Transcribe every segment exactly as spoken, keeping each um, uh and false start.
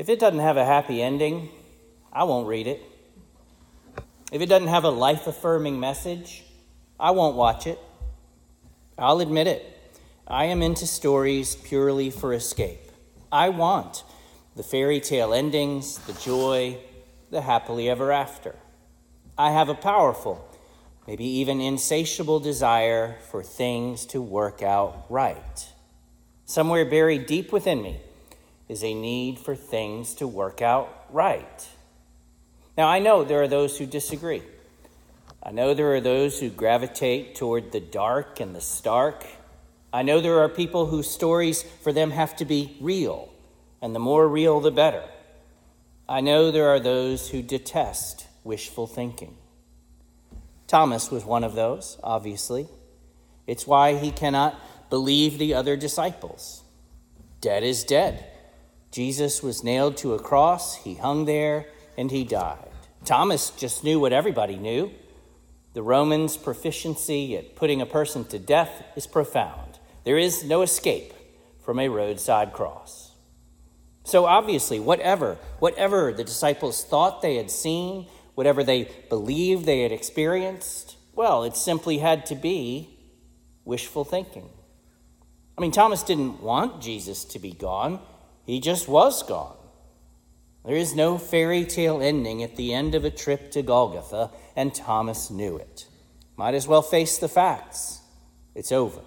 If it doesn't have a happy ending, I won't read it. If it doesn't have a life-affirming message, I won't watch it. I'll admit it. I am into stories purely for escape. I want the fairy tale endings, the joy, the happily ever after. I have a powerful, maybe even insatiable desire for things to work out right. Somewhere buried deep within me is a need for things to work out right. Now, I know there are those who disagree. I know there are those who gravitate toward the dark and the stark. I know there are people whose stories for them have to be real, and the more real, the better. I know there are those who detest wishful thinking. Thomas was one of those, obviously. It's why he cannot believe the other disciples. Dead is dead. Jesus was nailed to a cross, he hung there, and he died. Thomas just knew what everybody knew. The Romans' proficiency at putting a person to death is profound. There is no escape from a roadside cross. So obviously, whatever, whatever the disciples thought they had seen, whatever they believed they had experienced, well, it simply had to be wishful thinking. I mean, Thomas didn't want Jesus to be gone. He just was gone. There is no fairy tale ending at the end of a trip to Golgotha, and Thomas knew it. Might as well face the facts. It's over.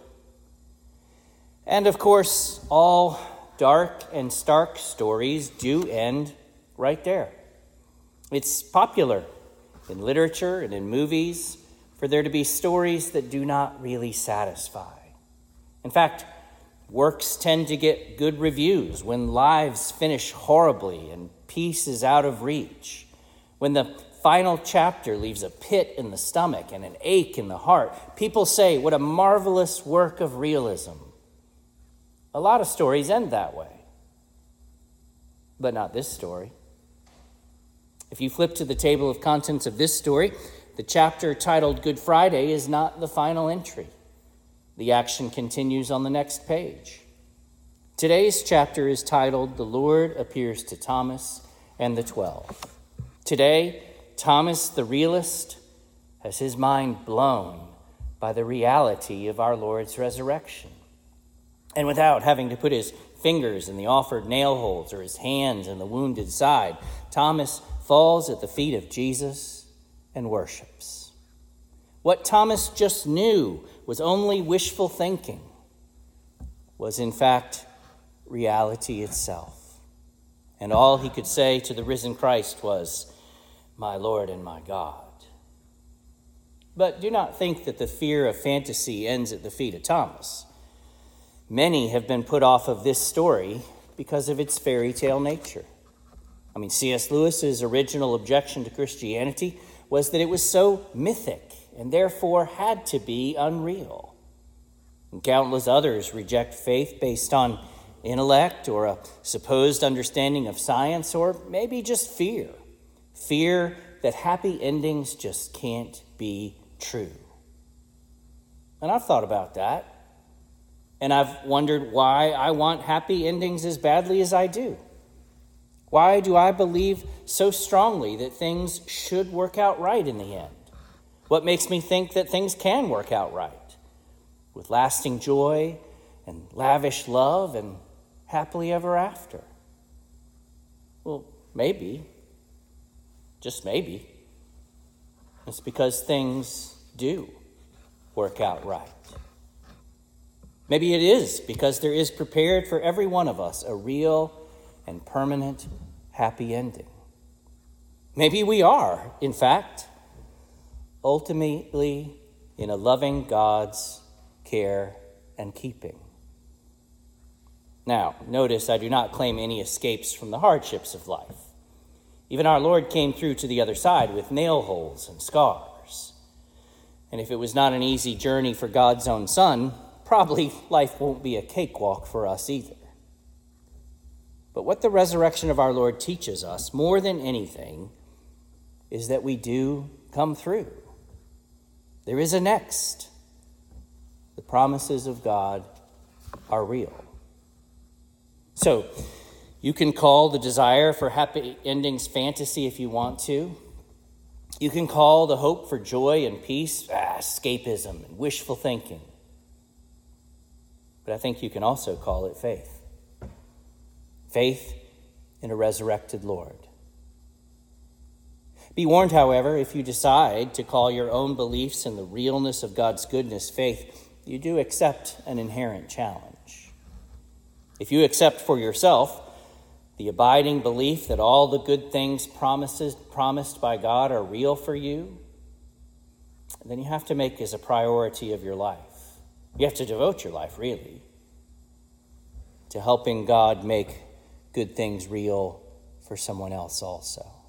And of course, all dark and stark stories do end right there. It's popular in literature and in movies for there to be stories that do not really satisfy. In fact, works tend to get good reviews when lives finish horribly and peace is out of reach. When the final chapter leaves a pit in the stomach and an ache in the heart, people say, what a marvelous work of realism. A lot of stories end that way, but not this story. If you flip to the table of contents of this story, the chapter titled Good Friday is not the final entry. The action continues on the next page. Today's chapter is titled The Lord Appears to Thomas and the Twelve. Today, Thomas the realist has his mind blown by the reality of our Lord's resurrection. And without having to put his fingers in the offered nail holes or his hands in the wounded side, Thomas falls at the feet of Jesus and worships. What Thomas just knew was only wishful thinking was in fact reality itself. And all he could say to the risen Christ was, "My Lord and my God." But do not think that the fear of fantasy ends at the feet of Thomas. Many have been put off of this story because of its fairy tale nature. I mean, C S Lewis's original objection to Christianity was that it was so mythic and therefore had to be unreal. And countless others reject faith based on intellect or a supposed understanding of science or maybe just fear. Fear that happy endings just can't be true. And I've thought about that. And I've wondered why I want happy endings as badly as I do. Why do I believe so strongly that things should work out right in the end? What makes me think that things can work out right, with lasting joy and lavish love and happily ever after? Well, maybe, just maybe, it's because things do work out right. Maybe it is because there is prepared for every one of us a real and permanent happy ending. Maybe we are, in fact, ultimately in a loving God's care and keeping. Now, notice I do not claim any escapes from the hardships of life. Even our Lord came through to the other side with nail holes and scars. And if it was not an easy journey for God's own Son, probably life won't be a cakewalk for us either. But what the resurrection of our Lord teaches us more than anything is that we do come through. There is a next. The promises of God are real. So, You can call the desire for happy endings fantasy if you want to. You can call the hope for joy and peace ah, escapism and wishful thinking. But I think you can also call it faith. Faith in a resurrected Lord. Be warned, however, if you decide to call your own beliefs in the realness of God's goodness faith, you do accept an inherent challenge. If you accept for yourself the abiding belief that all the good things promises, promised by God are real for you, then you have to make as a priority of your life. You have to devote your life, really, to helping God make good things real for someone else also.